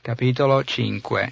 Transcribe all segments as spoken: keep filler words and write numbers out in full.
Capitolo cinque.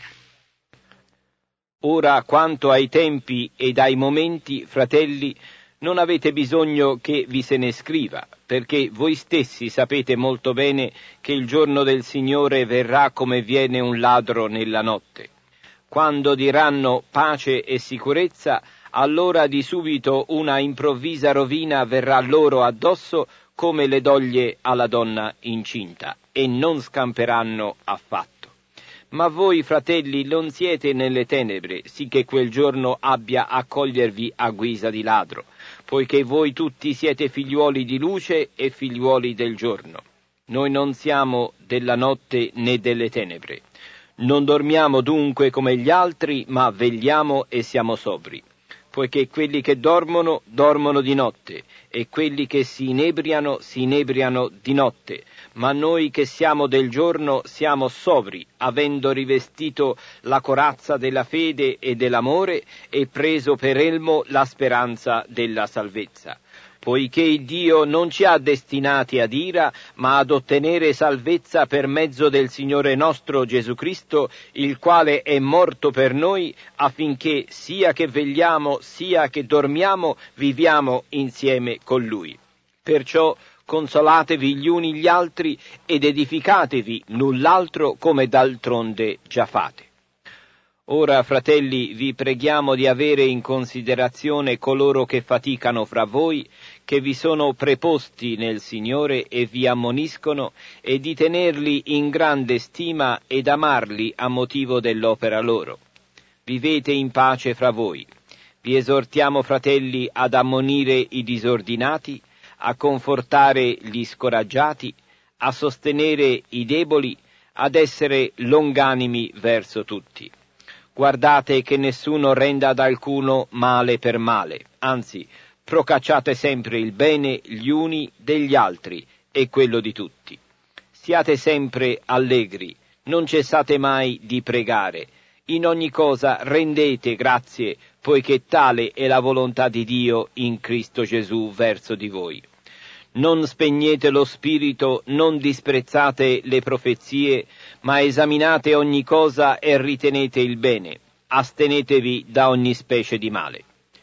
Ora, quanto ai tempi ed ai momenti, fratelli, non avete bisogno che vi se ne scriva, perché voi stessi sapete molto bene che il giorno del Signore verrà come viene un ladro nella notte. Quando diranno pace e sicurezza, allora di subito una improvvisa rovina verrà loro addosso come le doglie alla donna incinta, e non scamperanno affatto. Ma voi, fratelli, non siete nelle tenebre, sicché quel giorno abbia a cogliervi a guisa di ladro, poiché voi tutti siete figliuoli di luce e figliuoli del giorno. Noi non siamo della notte né delle tenebre. Non dormiamo dunque come gli altri, ma vegliamo e siamo sobri. Poiché quelli che dormono, dormono di notte, e quelli che si inebriano, si inebriano di notte. Ma noi che siamo del giorno siamo sobri, avendo rivestito la corazza della fede e dell'amore e preso per elmo la speranza della salvezza. Poiché Dio non ci ha destinati ad ira, ma ad ottenere salvezza per mezzo del Signore nostro Gesù Cristo, il quale è morto per noi, affinché sia che vegliamo, sia che dormiamo, viviamo insieme con Lui. Perciò consolatevi gli uni gli altri ed edificatevi null'altro come d'altronde già fate. Ora, fratelli, vi preghiamo di avere in considerazione coloro che faticano fra voi, che vi sono preposti nel Signore e vi ammoniscono, e di tenerli in grande stima ed amarli a motivo dell'opera loro. Vivete in pace fra voi. Vi esortiamo, fratelli, ad ammonire i disordinati, a confortare gli scoraggiati, a sostenere i deboli, ad essere longanimi verso tutti. Guardate che nessuno renda ad alcuno male per male, anzi, procacciate sempre il bene gli uni degli altri e quello di tutti. Siate sempre allegri, non cessate mai di pregare. In ogni cosa rendete grazie, poiché tale è la volontà di Dio in Cristo Gesù verso di voi. Non spegnete lo spirito, non disprezzate le profezie, ma esaminate ogni cosa e ritenete il bene. Astenetevi da ogni specie di male.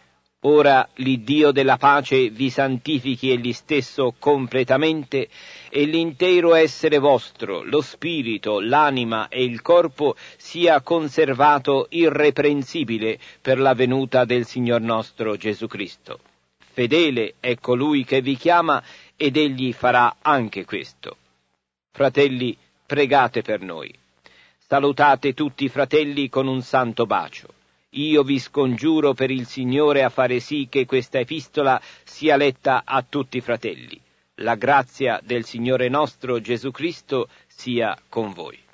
Ora l'Iddio della pace vi santifichi egli stesso completamente, e l'intero essere vostro, lo spirito, l'anima e il corpo sia conservato irreprensibile per la venuta del Signor nostro Gesù Cristo. Fedele è colui che vi chiama, ed egli farà anche questo. Fratelli, pregate per noi. Salutate tutti i fratelli con un santo bacio. Io vi scongiuro per il Signore a fare sì che questa epistola sia letta a tutti i fratelli. La grazia del Signore nostro Gesù Cristo sia con voi.